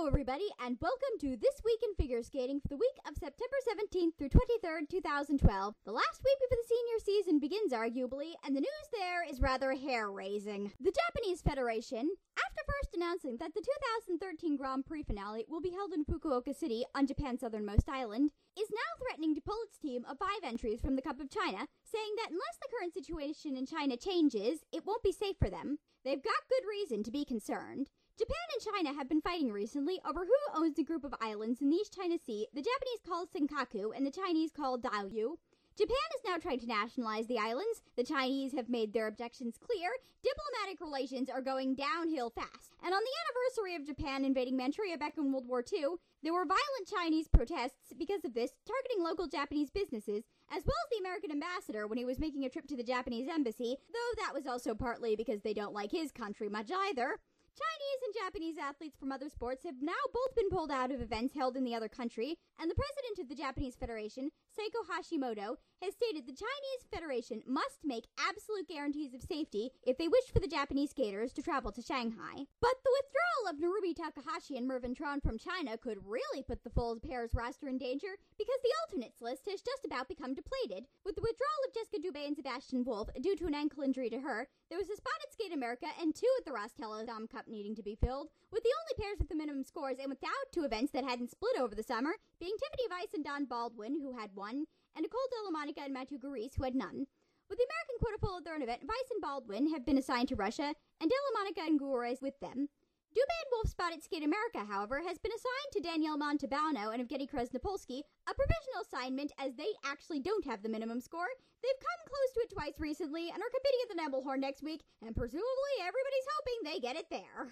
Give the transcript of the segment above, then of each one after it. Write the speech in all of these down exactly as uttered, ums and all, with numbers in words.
everybody, and welcome to This Week in Figure Skating for the week of September seventeenth through twenty-third, two thousand twelve. The last week before the senior season begins, arguably, and the news there is rather hair-raising. The Japanese Federation, after first announcing that the two thousand thirteen Grand Prix finale will be held in Fukuoka City on Japan's southernmost island, is now threatening to pull its team of five entries from the Cup of China, saying that unless the current situation in China changes, it won't be safe for them. They've got good reason to be concerned. Japan and China have been fighting recently over who owns the group of islands in the East China Sea the Japanese call Senkaku and the Chinese call Diaoyu. Japan is now trying to nationalize the islands. The Chinese have made their objections clear. Diplomatic relations are going downhill fast. And on the anniversary of Japan invading Manchuria back in World War Two, there were violent Chinese protests because of this, targeting local Japanese businesses, as well as the American ambassador when he was making a trip to the Japanese embassy, though that was also partly because they don't like his country much either. Chinese and Japanese athletes from other sports have now both been pulled out of events held in the other country, and the president of the Japanese Federation, Seiko Hashimoto, has stated the Chinese Federation must make absolute guarantees of safety if they wish for the Japanese skaters to travel to Shanghai. But the withdrawal of Narumi Takahashi and Mervyn Tron from China could really put the full pair's roster in danger, because the alternates list has just about become depleted. With the withdrawal of Jessica Dubé and Sebastian Wolf due to an ankle injury to her, there was a spot at Skate America and two at the Rostello Dom Cup needing to be filled, with the only pairs with the minimum scores and without two events that hadn't split over the summer being Tiffany Weiss and Don Baldwin, who had one, and Nicole Delamonica and Matthew Garise, who had none. With the American quota pull at their own event, Weiss and Baldwin have been assigned to Russia, and Delamonica and Garise with them. Dubé and Wolf's spot at Skate America, however, has been assigned to Danielle Montalbano and Evgeny Krasnopolsky, a provisional assignment as they actually don't have the minimum score. They've come close to it twice recently and are competing at the Nebelhorn next week, and presumably everybody's hoping they get it there.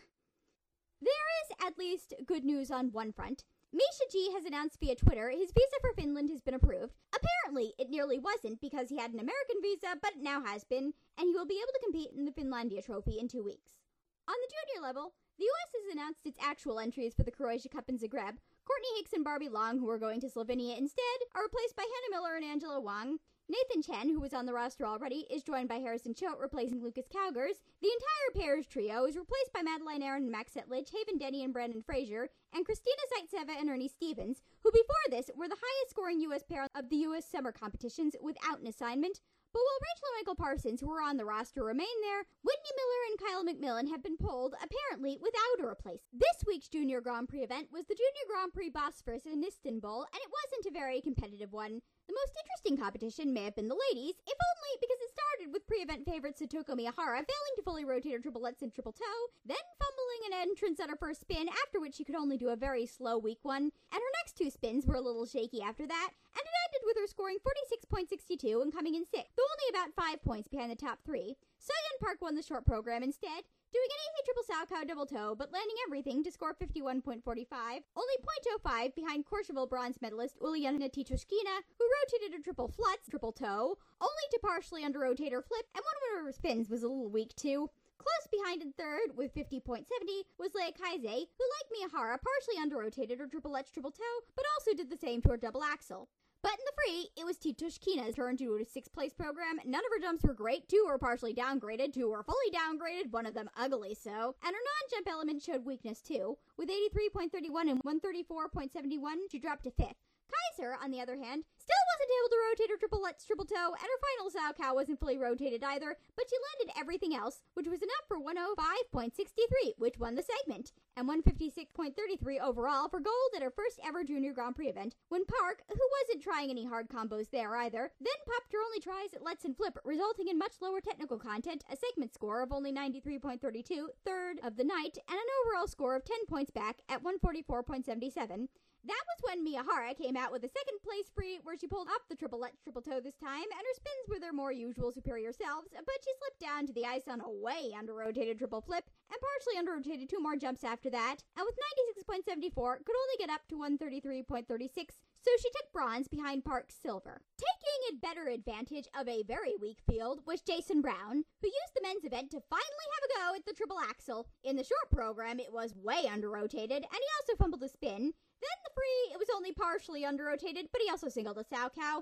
There is at least good news on one front. Misha G has announced via Twitter his visa for Finland has been approved. Apparently, it nearly wasn't because he had an American visa, but it now has been, and he will be able to compete in the Finlandia Trophy in two weeks. On the junior level, the U S has announced its actual entries for the Croatia Cup in Zagreb. Courtney Hicks and Barbie Long, who are going to Slovenia instead, are replaced by Hannah Miller and Angela Wang. Nathan Chen, who was on the roster already, is joined by Harrison Choate, replacing Lucas Cowgers. The entire pairs trio is replaced by Madeline Aaron and Max Etledge, Haven Denny and Brandon Frazier, and Christina Zaitseva and Ernie Stevens, who before this were the highest scoring U S pair of the U S summer competitions without an assignment. But while Rachel and Michael Parsons, who are on the roster, remain there, Whitney Miller and Kyle McMillan have been pulled, apparently without a replacement. This week's Junior Grand Prix event was the Junior Grand Prix Bosphorus in Istanbul, and it wasn't a very competitive one. The most interesting competition may have been the ladies, if only because it started with pre-event favorite Satoko Miyahara failing to fully rotate her triple lutz and triple toe, then fumbling an entrance on her first spin, after which she could only do a very slow weak one, and her next two spins were a little shaky after that, and it ended with her scoring forty-six point six two and coming in sixth, though only about five points behind the top three. Soyeon Park won the short program instead, doing an easy triple Salchow double toe, but landing everything to score fifty-one point four five, only zero point oh five behind Courchevel bronze medalist Uliana Titoshkina, who rotated a triple flutz, triple toe, only to partially under-rotate her flip, and one of her spins was a little weak too. Close behind in third, with fifty point seven zero, was Leia Kaise, who, like Miyahara, partially under-rotated her triple lutz, triple toe, but also did the same to her double axel. But in the free, it was Titoshkina's turn to do a sixth-place program. None of her jumps were great. Two were partially downgraded. Two were fully downgraded, one of them ugly so. And her non-jump element showed weakness, too. With eighty-three point three one and one thirty-four point seven one, she dropped to fifth. Kaiser, on the other hand, still wasn't able to rotate her triple lutz, triple toe, and her final Salchow wasn't fully rotated either, but she landed everything else, which was enough for one oh five point six three, which won the segment, and one fifty-six point three three overall for gold at her first ever Junior Grand Prix event, when Park, who wasn't trying any hard combos there either, then popped her only tries at Lutz and Flip, resulting in much lower technical content, a segment score of only ninety-three point three two, third of the night, and an overall score of ten points back at one forty-four point seven seven. That was when Miyahara came out with a second place free, where she pulled up the triple lutz, triple toe this time, and her spins were their more usual superior selves, but she slipped down to the ice on a way under-rotated triple flip, and partially under-rotated two more jumps after that, and with ninety-six point seven four, could only get up to one thirty-three point three six, so she took bronze behind Park's silver. Taking a better advantage of a very weak field was Jason Brown, who used the men's event to finally have a go at the triple axel. In the short program, it was way under-rotated, and he also fumbled a spin. Then the free, it was only partially under-rotated, but he also singled a Salchow, and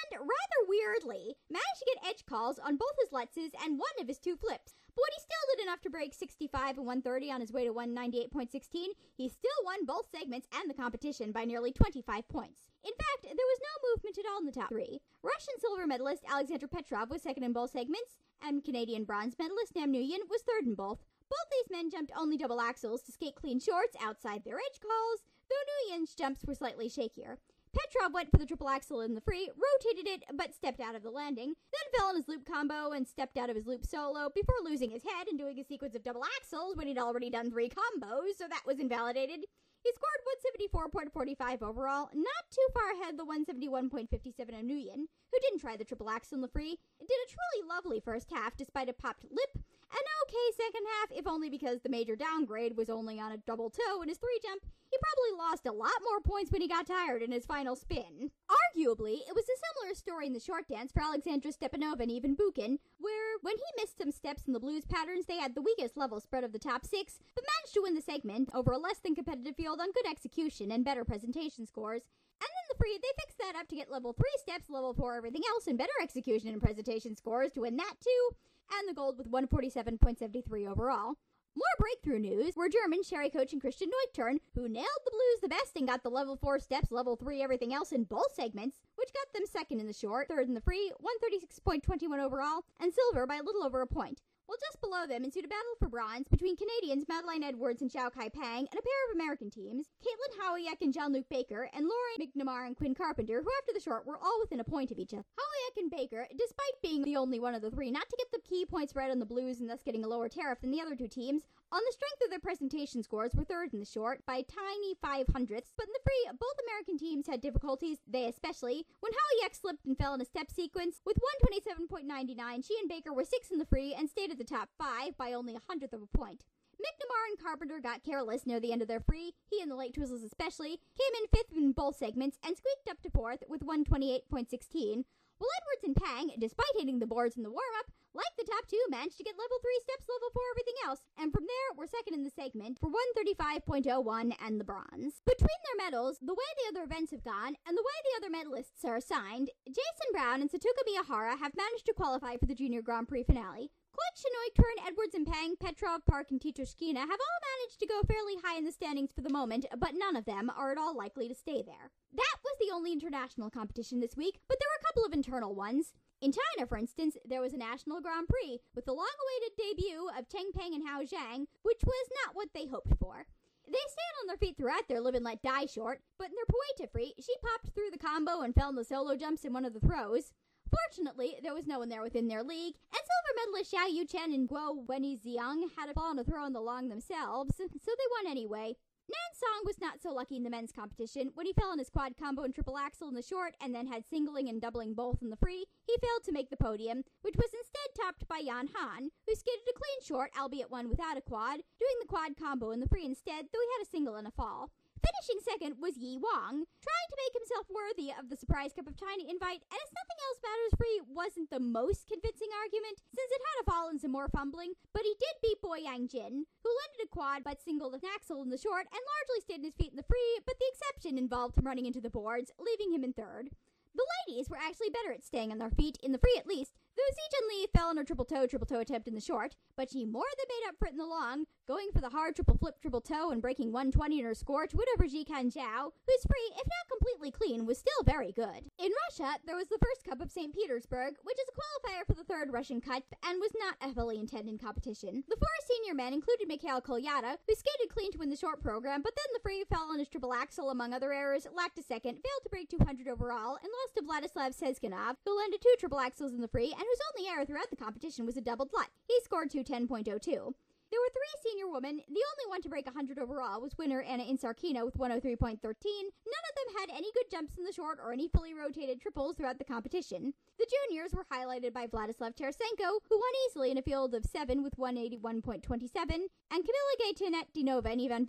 and, rather weirdly, managed to get edge calls on both his Lutzes and one of his two flips. But when he still did enough to break sixty-five and one thirty on his way to one ninety-eight point one six, he still won both segments and the competition by nearly twenty-five points. In fact, there was no movement at all in the top three. Russian silver medalist Alexander Petrov was second in both segments, and Canadian bronze medalist Nam Nguyen was third in both. Both these men jumped only double axels to skate clean shorts outside their edge calls, though Nguyen's jumps were slightly shakier. Petrov went for the triple axel in the free, rotated it, but stepped out of the landing, then fell on his loop combo and stepped out of his loop solo before losing his head and doing a sequence of double axels when he'd already done three combos, so that was invalidated. He scored one seventy-four point four five overall, not too far ahead of the one seventy-one point five seven of Nguyen, who didn't try the triple axel in the free, and did a truly lovely first half despite a popped lip, an okay second half, if only because the major downgrade was only on a double toe in his three jump. He probably lost a lot more points when he got tired in his final spin. Arguably, it was a similar story in the short dance for Alexandra Stepanova and Ivan Bukin, where when he missed some steps in the blues patterns, they had the weakest level spread of the top six, but managed to win the segment over a less than competitive field on good execution and better presentation scores. And then the free, they fixed that up to get level three steps, level four everything else, and better execution and presentation scores to win that too, and the gold with one forty-seven point seven three overall. More breakthrough news were German Sherry Coach and Christian Neuchtern, who nailed the blues the best and got the level four steps, level three everything else in both segments, which got them second in the short, third in the free, one thirty-six point two one overall, and silver by a little over a point. Well, just below them ensued a battle for bronze between Canadians Madeleine Edwards and Xiao Kai Pang and a pair of American teams, Caitlin Howiak and Jean-Luc Baker, and Lauren McNamara and Quinn Carpenter, who after the short were all within a point of each other. Howiak and Baker, despite being the only one of the three not to get the key points right on the blues and thus getting a lower tariff than the other two teams, on the strength of their presentation scores were third in the short by tiny five hundredths, but in the free, both American teams had difficulties, they especially, when Howiak slipped and fell in a step sequence. With one twenty-seven point nine nine, she and Baker were sixth in the free and stayed at the top five by only a hundredth of a point. McNamara and Carpenter got careless near the end of their free, he and the late Twizzles especially, came in fifth in both segments and squeaked up to fourth with one twenty-eight point one six. While Edwards and Pang, despite hitting the boards in the warm-up, like the top two, managed to get level three steps, level four everything else, and from there were second in the segment for one thirty-five point oh one and the bronze. Between their medals, the way the other events have gone, and the way the other medalists are assigned, Jason Brown and Satuka Miyahara have managed to qualify for the Junior Grand Prix finale. Clutch, Neuchtern, Edwards and Pang, Petrov, Park, and Titoshkina have all managed to go fairly high in the standings for the moment, but none of them are at all likely to stay there. That was the only international competition this week, but there were a couple of internal ones. In China, for instance, there was a national Grand Prix with the long-awaited debut of Cheng Peng and Hao Zhang, which was not what they hoped for. They stayed on their feet throughout their live and let die short, but in their Poeta free, she popped through the combo and fell in the solo jumps in one of the throws. Fortunately, there was no one there within their league, and silver medalist Xiao Yuchen and Guo Wenyixiang had to fall on a throw on the long themselves, so they won anyway. Nan Song was not so lucky in the men's competition. When he fell on his quad combo and triple axel in the short and then had singling and doubling both in the free, he failed to make the podium, which was instead topped by Yan Han, who skated a clean short, albeit one without a quad, doing the quad combo in the free instead, though he had a single and a fall. Finishing second was Yi Wang, trying to make himself worthy of the Surprise Cup of China invite, and as Nothing Else Matters free wasn't the most convincing argument, since it had a fall and some more fumbling, but he did beat Bo Yang Jin, who landed a quad but singled an axel in the short and largely stayed on his feet in the free, but the exception involved him running into the boards, leaving him in third. The ladies were actually better at staying on their feet, in the free at least, though Zijin Lee fell on her triple toe, triple toe attempt in the short, but she more than made up for it in the long, going for the hard triple flip, triple toe, and breaking one twenty in her score to win over Jikan Zhao, whose free, if not completely clean, was still very good. In Russia, there was the first Cup of Saint Petersburg, which is a qualifier for the third Russian Cup, and was not a heavily intended competition. The four senior men included Mikhail Kolyata, who skated clean to win the short program, but then the free fell on his triple axel among other errors, lacked a second, failed to break two hundred overall, and lost to Vladislav Sezganov, who landed two triple axels in the free, and whose only error throughout the competition was a doubled Lut. He scored two ten point oh two. There were three senior women. The only one to break one hundred overall was winner Anna Insarkina with one oh three point one three. None of them had any good jumps in the short or any fully rotated triples throughout the competition. The juniors were highlighted by Vladislav Tarasenko, who won easily in a field of seven with one eighty-one point two seven, and Kamila Gaytanetdinova and Ivan Beach,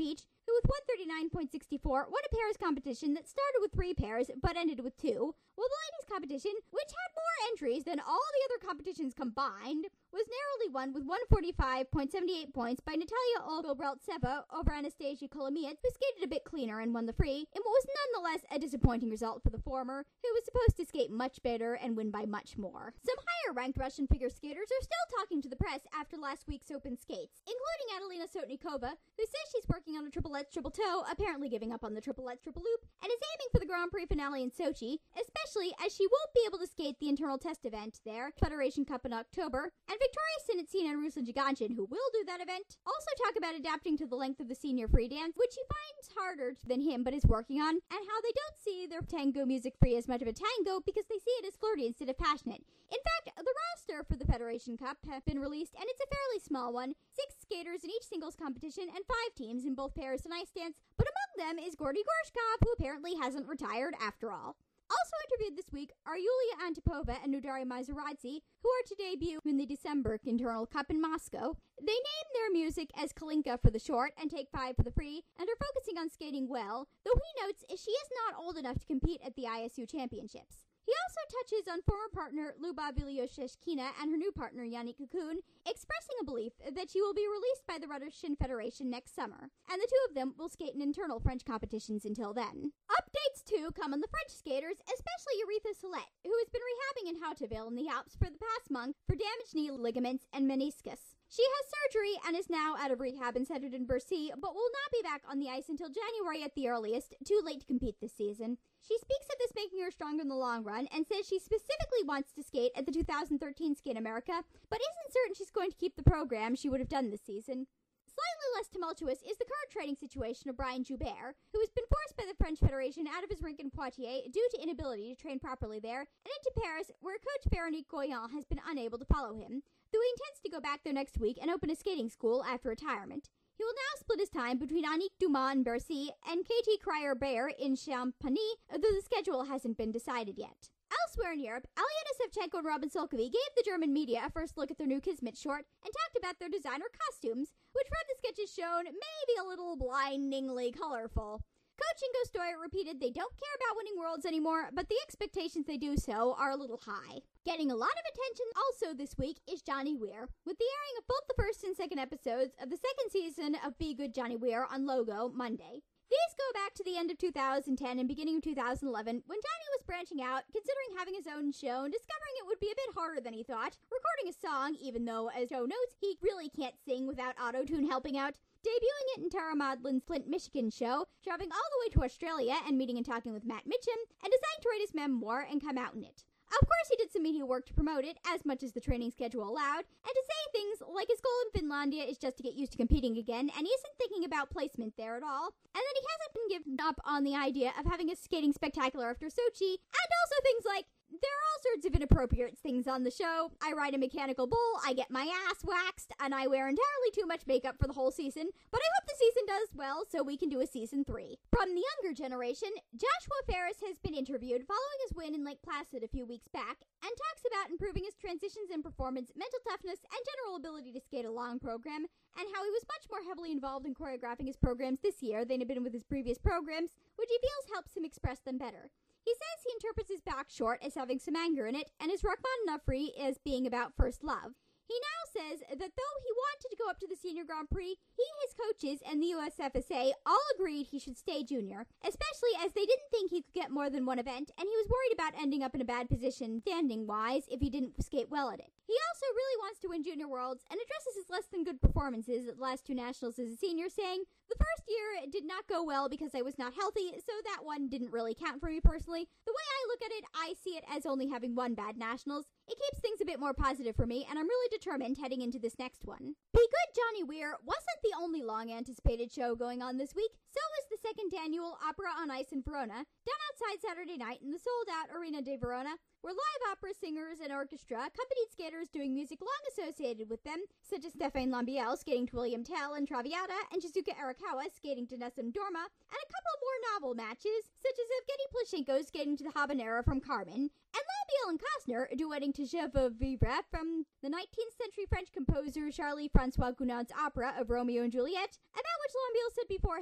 who with one thirty-nine point six four won a pairs competition that started with three pairs but ended with two, while the ladies competition, which had more entries than all the other competitions combined, was narrowly won with one forty-five point seven eight points by Natalia Olga-Breltseva over Anastasia Kolomiets, who skated a bit cleaner and won the free, in what was nonetheless a disappointing result for the former, who was supposed to skate much better and win by much more. Some higher-ranked Russian figure skaters are still talking to the press after last week's open skates, including Adelina Sotnikova, who says she's working on a triple Lutz triple toe, apparently giving up on the triple Lutz triple loop, and is aiming for the Grand Prix finale in Sochi, especially as she won't be able to skate the internal test event there, Federation Cup in October, and Victoria Sinitsina and Ruslan Giganchin, who will do that event, also talk about adapting to the length of the senior free dance, which she finds harder than him but is working on, and how they don't see their tango music free as much of a tango because they see it as flirty instead of passionate. In fact, the roster for the Federation Cup have been released, and it's a fairly small one, six skaters in each singles competition and five teams in both pairs and ice dance, but among them is Gordy Gorshkov, who apparently hasn't retired after all. Also interviewed this week are Yulia Antipova and Nudari Mazeradze, who are to debut in the December Internal Cup in Moscow. They name their music as Kalinka for the short and Take Five for the free, and are focusing on skating well, though he notes she is not old enough to compete at the I S U Championships. He also touches on former partner Luba Viliosheshkina and her new partner Yannick Cocoon, expressing a belief that she will be released by the Russian Federation next summer, and the two of them will skate in internal French competitions until then. Updates, too, come on the French skaters, especially Aretha Solet, who has been rehabbing in Hauteville in the Alps for the past month for damaged knee ligaments and meniscus. She has surgery and is now out of rehab and centered in Bercy, but will not be back on the ice until January at the earliest, too late to compete this season. She speaks of this making her stronger in the long run and says she specifically wants to skate at the two thousand thirteen Skate America, but isn't certain she's going to keep the program she would have done this season. Slightly less tumultuous is the current training situation of Brian Joubert, who has been forced by the French Federation out of his rink in Poitiers due to inability to train properly there, and into Paris, where coach Véronique Goyon has been unable to follow him, though he intends to go back there next week and open a skating school after retirement. He will now split his time between Annick Dumas in Bercy and Katie Cryer-Bayer in Champagny, though the schedule hasn't been decided yet. Elsewhere in Europe, Alyona Sevchenko and Robin Solkowy gave the German media a first look at their new Kismet short and talked about their designer costumes, which from the sketches shown may be a little blindingly colorful. Coach Ingo Stoyer repeated they don't care about winning worlds anymore, but the expectations they do so are a little high. Getting a lot of attention also this week is Johnny Weir, with the airing of both the first and second episodes of the second season of Be Good Johnny Weir on Logo Monday. These go back to the end of two thousand ten and beginning of two thousand eleven, when Johnny was branching out, considering having his own show and discovering it would be a bit harder than he thought, recording a song, even though, as Joe notes, he really can't sing without auto-tune helping out, debuting it in Tara Modlin's Flint, Michigan show, traveling all the way to Australia and meeting and talking with Matt Mitchum, and deciding to write his memoir and come out in it. Of course, he did some media work to promote it, as much as the training schedule allowed, and to say things like his goal in Finlandia is just to get used to competing again, and he isn't thinking about placement there at all, and that he hasn't been given up on the idea of having a skating spectacular after Sochi, and also things like, there are all sorts of inappropriate things on the show. I ride a mechanical bull, I get my ass waxed, and I wear entirely too much makeup for the whole season, but I hope the season does well so we can do a season three. From the younger generation, Joshua Ferris has been interviewed following his win in Lake Placid a few weeks back, and talks about improving his transitions in performance, mental toughness, and general ability to skate a long program, and how he was much more heavily involved in choreographing his programs this year than had been with his previous programs, which he feels helps him express them better. He says he interprets his back short as having some anger in it, and his Rachmaninoff-free as being about first love. He now says that though he wanted to go up to the Senior Grand Prix, he, his coaches, and the U S F S A all agreed he should stay junior, especially as they didn't think he could get more than one event, and he was worried about ending up in a bad position standing-wise if he didn't skate well at it. He also really wants to win Junior Worlds, and addresses his less-than-good performances at the last two Nationals as a senior, saying, "The first year did not go well because I was not healthy, so that one didn't really count for me personally. The way I look at it, I see it as only having one bad Nationals. It keeps things a bit more positive for me, and I'm really determined heading into this next one." Be Good Johnny Weir wasn't the only long-anticipated show going on this week. So was the second annual Opera on Ice in Verona, done outside Saturday night in the sold-out Arena de Verona, where live opera singers and orchestra accompanied skaters doing music long associated with them, such as Stéphane Lambiel skating to William Tell and Traviata, and Shizuka Arakawa skating to Nessun Dorma, and a couple more novel matches, such as Evgeny Plushenko skating to the Habanera from Carmen, and Lambiel and Costner duetting to Je veux vivre from the nineteenth century French composer Charlie-François Gounod's opera of Romeo and Juliet, about which Lambiel said beforehand,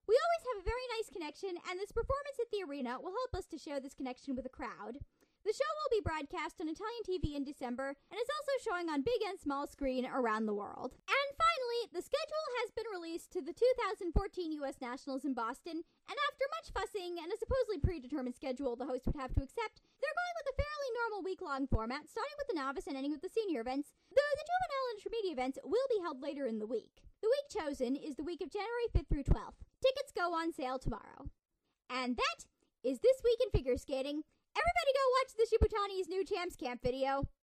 We always have a very nice connection, and this performance at the arena will help us to share this connection with the crowd. The show will be broadcast on Italian T V in December, and is also showing on big and small screen around the world. And finally, the schedule has been released to the two thousand fourteen U S Nationals in Boston, and after much fussing and a supposedly predetermined schedule the host would have to accept, they're going with a fairly normal week-long format, starting with the novice and ending with the senior events, though the juvenile and intermediate events will be held later in the week. The week chosen is the week of January fifth through twelfth. Tickets go on sale tomorrow. And that is This Week in Figure Skating. Everybody go watch the Shibutani's new Champs Camp video.